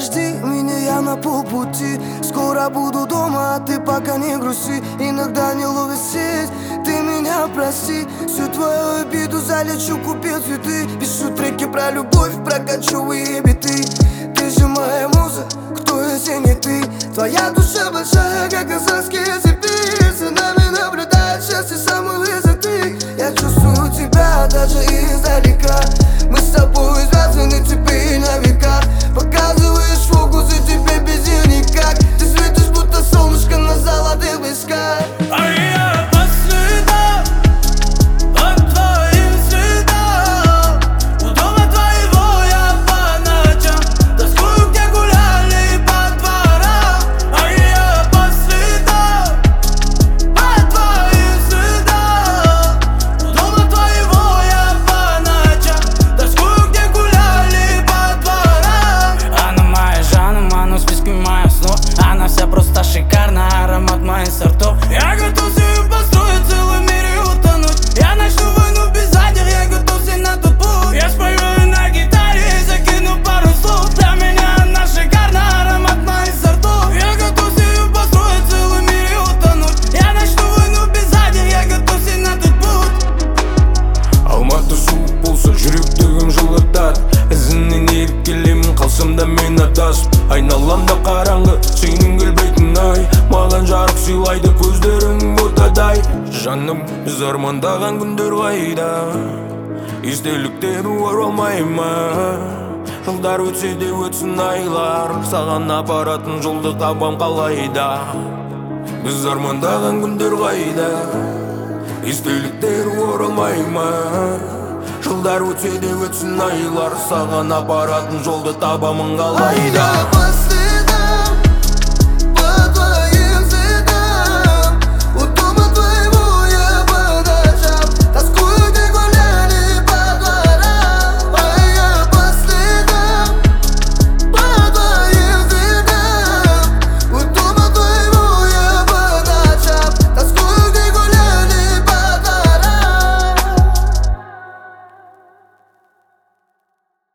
подожди меня, я на полпути. Скоро буду дома, а ты пока не грусти. Иногда не ловишь сеть, ты меня прости. Всю твою обиду залечу, купил цветы. Пишу треки про любовь, про кочевые биты. Ты же моя муза, кто если не ты? Твоя душа большая, как казахские цепи. За нами наблюдает счастье самой высоты. Я чувствую тебя даже издалека. Мы с тобой связаны теперь на века. Показываешь фокусы, тебе без них никак. Ты светишь, будто солнышко на золотых песках. А я по следам, по твоим следам. У дома твоего я по ночам тоскую, где гуляли по дворам. А я по следам, по твоим следам. У дома твоего я по ночам тоскую, где гуляли по дворам. Она моя Жанна, но в списке моих снов. Она вся просто шикарна, аромат моих сортов. Я готов себе построить целый мир и утонуть. Я начну войну без задних, я готов сесть на тот путь. Я спою на гитаре и закину пару слов. Для меня она шикарна, аромат моих сортов. Я готов себе построить целый мир и утонуть. Я начну войну без задних, я готов сесть на тот путь. Алматы суық болса жүректегім жылытады. Ізінен еріп келемін, қалсам да мен адасып. Айналамда қараңғы, сенің келбетің ай. Маған жарық сыйлайды көздерің ботадай. Жаным, біз армандаған күндер қайда? Естеліктер оралмай ма? Жылдар өтсе де өтсін айлар. Саған апаратын жолды табам қалайда? Біз армандаған күндер қайда? Естеліктер оралмай ма? Жылдар өтсе де өтсін айлар. Саған апаратын жолды табамын қалайда?